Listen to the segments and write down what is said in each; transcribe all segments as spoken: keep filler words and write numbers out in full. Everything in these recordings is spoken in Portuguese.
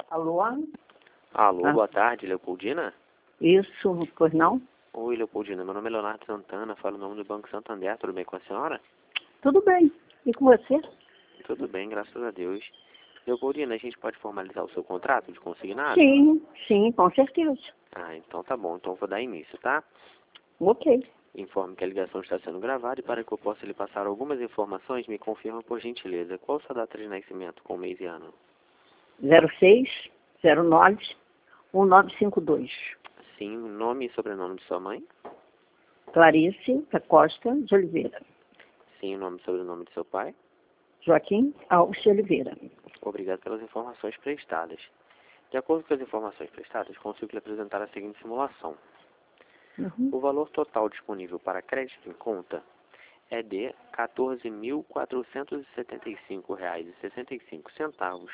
Alô? Alô, Ah. boa tarde, Leopoldina? Isso, pois não? Oi, Leopoldina, meu nome é Leonardo Santana, falo em nome do Banco Santander, tudo bem com a senhora? Tudo bem. E com você? Tudo bem, graças a Deus. Leopoldina, a gente pode formalizar o seu contrato de consignado? Sim, sim, com certeza. Ah, então tá bom, então eu vou dar início, tá? Ok. Informe que a ligação está sendo gravada e para que eu possa lhe passar algumas informações, me confirma por gentileza. Qual a sua data de nascimento, com mês e ano? zero seis zero nove um nove cinco dois. Sim, nome e sobrenome de sua mãe? Clarice da Costa de Oliveira. Sim, nome e sobrenome de seu pai? Joaquim Alves de Oliveira. Obrigado pelas informações prestadas. De acordo com as informações prestadas, consigo lhe apresentar a seguinte simulação. Uhum. O valor total disponível para crédito em conta é de quatorze mil quatrocentos e setenta e cinco reais e sessenta e cinco centavos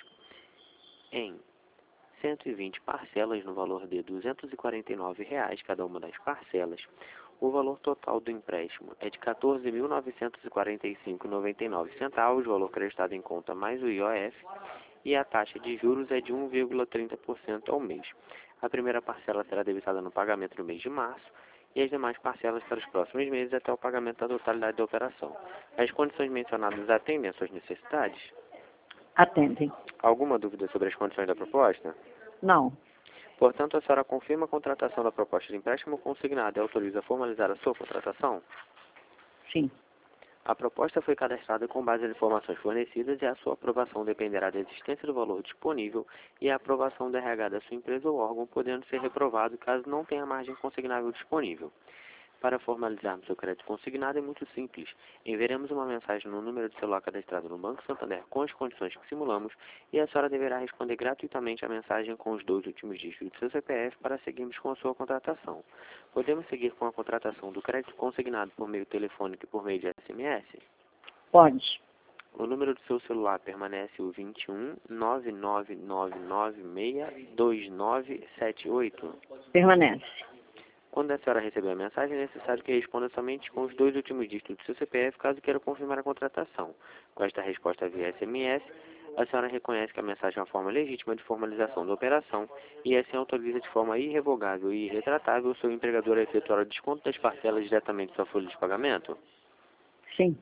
em cento e vinte parcelas no valor de duzentos e quarenta e nove reais cada uma das parcelas. O valor total do empréstimo é de quatorze mil novecentos e quarenta e cinco reais e noventa e nove centavos, valor creditado em conta mais o I O F, e a taxa de juros é de um vírgula trinta por cento ao mês. A primeira parcela será debitada no pagamento no mês de março e as demais parcelas para os próximos meses até o pagamento da totalidade da operação. As condições mencionadas atendem às suas necessidades? Atendem. Alguma dúvida sobre as condições da proposta? Não. Portanto, a senhora confirma a contratação da proposta de empréstimo consignado e autoriza a formalizar a sua contratação? Sim. A proposta foi cadastrada com base nas informações fornecidas e a sua aprovação dependerá da existência do valor disponível e a aprovação da R H da sua empresa ou órgão, podendo ser reprovado caso não tenha margem consignável disponível. Para formalizarmos o crédito consignado é muito simples. Enviaremos uma mensagem no número de celular cadastrado no Banco Santander com as condições que simulamos e a senhora deverá responder gratuitamente a mensagem com os dois últimos dígitos do seu C P F para seguirmos com a sua contratação. Podemos seguir com a contratação do crédito consignado por meio telefônico e por meio de S M S? Pode. O número do seu celular permanece o vinte e um, nove nove nove nove seis, dois nove sete oito? Permanece. Quando a senhora receber a mensagem, é necessário que responda somente com os dois últimos dígitos do seu C P F, caso queira confirmar a contratação. Com esta resposta via S M S, a senhora reconhece que a mensagem é uma forma legítima de formalização da operação e assim autoriza de forma irrevogável e irretratável o seu empregador a efetuar o desconto das parcelas diretamente da sua folha de pagamento? Sim.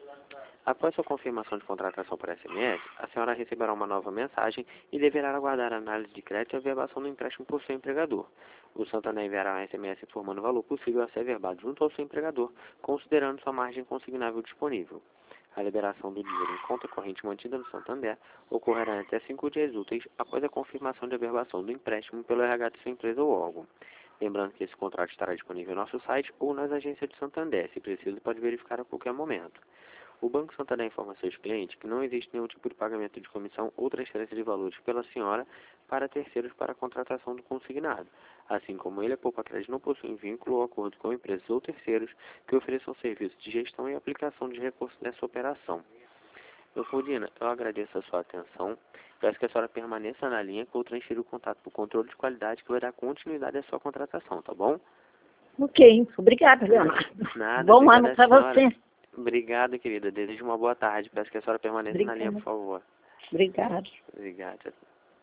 Após sua confirmação de contratação por S M S, a senhora receberá uma nova mensagem e deverá aguardar a análise de crédito e a verbação do empréstimo por seu empregador. O Santander enviará um S M S informando o valor possível a ser averbado junto ao seu empregador, considerando sua margem consignável disponível. A liberação do dinheiro em conta corrente mantida no Santander ocorrerá em até cinco dias úteis após a confirmação de averbação do empréstimo pelo R H de sua empresa ou órgão. Lembrando que esse contrato estará disponível no nosso site ou nas agências de Santander. Se preciso, pode verificar a qualquer momento. O Banco Santander informa a seus clientes que não existe nenhum tipo de pagamento de comissão ou transferência de valores pela senhora para terceiros para a contratação do consignado. Assim como ele, a Poupa Crédito não possui vínculo ou acordo com empresas ou terceiros que ofereçam serviços de gestão e aplicação de recursos nessa operação. Leopoldina, eu agradeço a sua atenção. Peço que a senhora permaneça na linha que eu transfiro o contato para o controle de qualidade que vai dar continuidade à sua contratação, tá bom? Ok. Obrigada, Leonardo. Nada, Bom obrigada ano à para senhora. você. Obrigado, querida. Desejo uma boa tarde. Peço que a senhora permaneça na linha, Obrigada. por favor. Obrigada. Obrigado.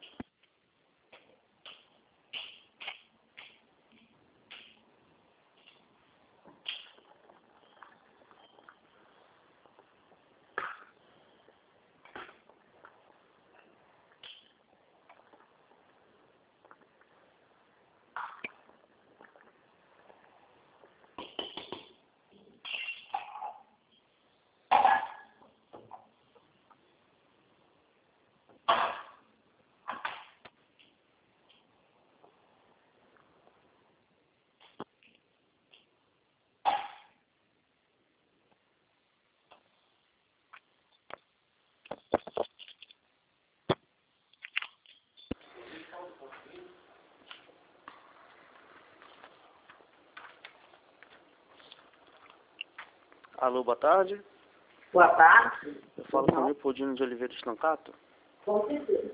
Alô, boa tarde. Boa tarde. Eu falo com o Leopoldino de Oliveira Estancato. Com certeza.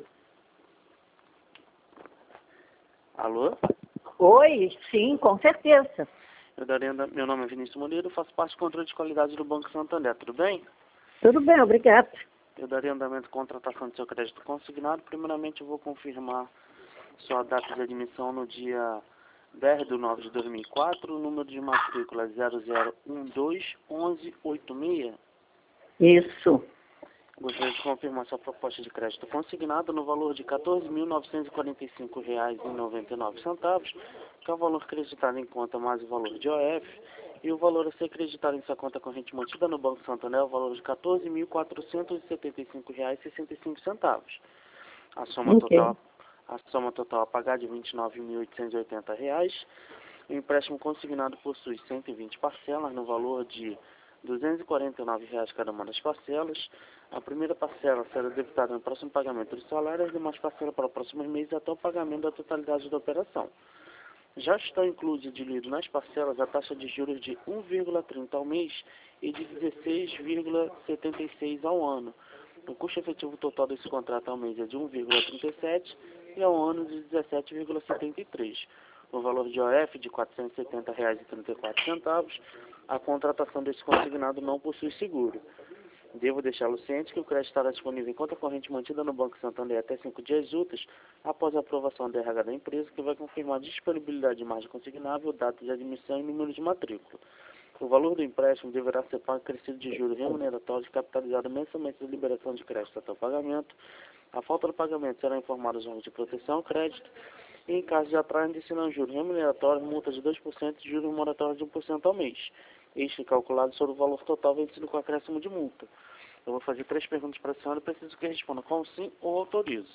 Alô? Oi, sim, com certeza. Eu darei, meu nome é Vinícius Moreira, faço parte do controle de qualidade do Banco Santander, tudo bem? Tudo bem, obrigada. Eu darei andamento à contratação de seu crédito consignado. Primeiramente, eu vou confirmar sua data de admissão no dia dez de nove de dois mil e quatro, o número de matrícula zero zero um dois um um oito seis. Isso. Gostaria de confirmar sua proposta de crédito consignado no valor de quatorze mil novecentos e quarenta e cinco reais e noventa e nove centavos, que é o valor creditado em conta mais o valor de O F, e o valor a ser creditado em sua conta corrente mantida no Banco Santander é o valor de quatorze mil quatrocentos e setenta e cinco reais e sessenta e cinco centavos. A soma Ok. total, a soma total a pagar de vinte e nove mil oitocentos e oitenta reais. O empréstimo consignado possui cento e vinte parcelas no valor de duzentos e quarenta e nove reais cada uma das parcelas. A primeira parcela será debitada no próximo pagamento do salário, as demais parcelas para o próximo mês até o pagamento da totalidade da operação. Já estão incluídos e diluídos nas parcelas a taxa de juros de um vírgula trinta ao mês e de dezesseis vírgula setenta e seis ao ano. O custo efetivo total desse contrato ao mês é de um vírgula trinta e sete e ao ano de dezessete vírgula setenta e três. O valor de O F de quatrocentos e setenta reais e trinta e quatro centavos. A contratação desse consignado não possui seguro. Devo deixá-lo ciente que o crédito estará disponível em conta corrente mantida no Banco Santander até cinco dias úteis após a aprovação da R H da empresa, que vai confirmar a disponibilidade de margem consignável, data de admissão e número de matrícula. O valor do empréstimo deverá ser pago acrescido de juros remuneratórios capitalizado mensalmente da liberação de crédito até o pagamento. A falta do pagamento será informada aos órgãos de proteção ao crédito e, em caso de atraso, destinam juros remuneratórios, multa de dois por cento e juros moratórios de um por cento ao mês. Este calculado sobre o valor total vencido com acréscimo de multa. Eu vou fazer três perguntas para a senhora e preciso que responda com sim ou autorizo.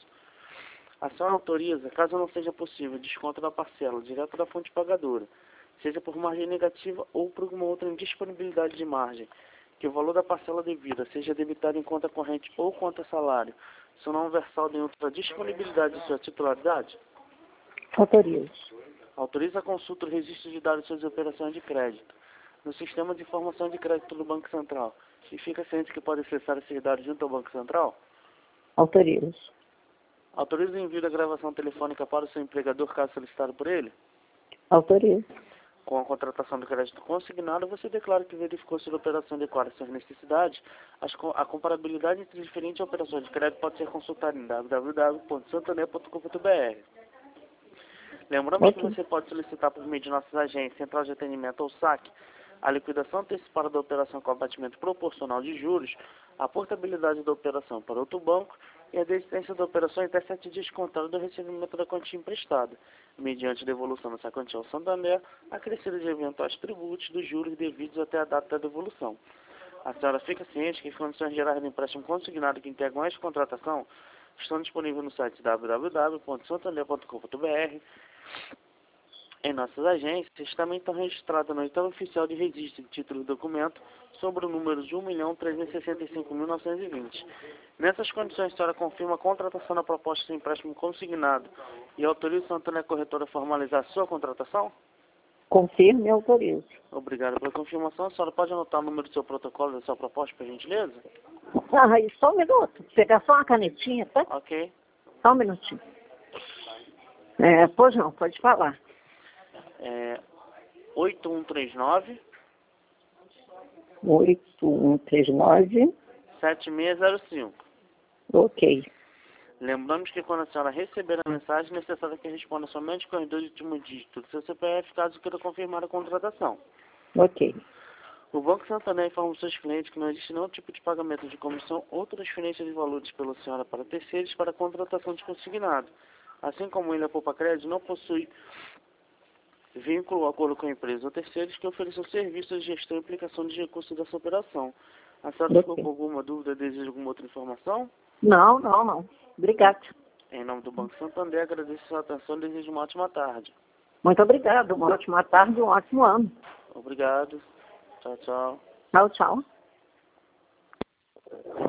A senhora autoriza, caso não seja possível, desconto da parcela direto da fonte pagadora, seja por margem negativa ou por alguma outra indisponibilidade de margem, que o valor da parcela devida seja debitado em conta corrente ou conta salário, se não houver saldo em outra disponibilidade de sua titularidade? Autorizo. Autoriza a consulta do registro de dados de suas operações de crédito no Sistema de Informação de Crédito do Banco Central e fica ciente que pode acessar esses dados junto ao Banco Central? Autorizo. Autoriza o envio da gravação telefônica para o seu empregador caso solicitado por ele? Autorizo. Com a contratação do crédito consignado, você declara que verificou se a operação adequada às suas necessidades. A comparabilidade entre diferentes operações de crédito pode ser consultada em w w w ponto santander ponto com ponto b r. Lembramos Ok. que você pode solicitar por meio de nossas agências, Central de Atendimento ou S A C, a liquidação antecipada da operação com abatimento proporcional de juros, a portabilidade da operação para outro banco e a desistência da operação em até sete dias contados do recebimento da quantia emprestada, mediante devolução dessa quantia ao Santander, acrescida de eventuais tributos dos juros devidos até a data da devolução. A senhora fica ciente que as condições gerais do empréstimo consignado que integram esta contratação estão disponíveis no site w w w ponto santander ponto com ponto b r. Em nossas agências também estão registradas no Edital Oficial de Registro de Título e Documento sobre o número de um milhão trezentos e sessenta e cinco mil novecentos e vinte. Nessas condições, a senhora confirma a contratação da proposta de empréstimo consignado e autoriza o Santander Corretora a formalizar a sua contratação? Confirmo e autorizo. Obrigado pela confirmação. A senhora pode anotar o número do seu protocolo da sua proposta, por gentileza? Ah, e só um minuto. Pegar só uma canetinha, tá? Ok. Só um minutinho. É, pois não, pode falar. É, oito um três nove, oito um três nove. sete seis zero cinco. Ok. Lembramos que quando a senhora receber a mensagem, é necessário que responda somente com os dois últimos dígitos do seu C P F, caso queira confirmar a contratação. Ok. O Banco Santander informa os seus clientes que não existe nenhum tipo de pagamento de comissão ou transferência de valores pela senhora para terceiros para a contratação de consignado. Assim como ele, a Poupa Crédito, não possui vínculo ou acordo com a empresa ou terceiros que ofereçam serviços de gestão e aplicação de recursos dessa operação. A senhora Ok. ficou com alguma dúvida, deseja alguma outra informação? Não, não, não. Obrigada. Em nome do Banco Santander, agradeço a sua atenção e desejo uma ótima tarde. Muito obrigada. Uma ótima tarde e um ótimo ano. Obrigado. Tchau, tchau. Tchau, tchau.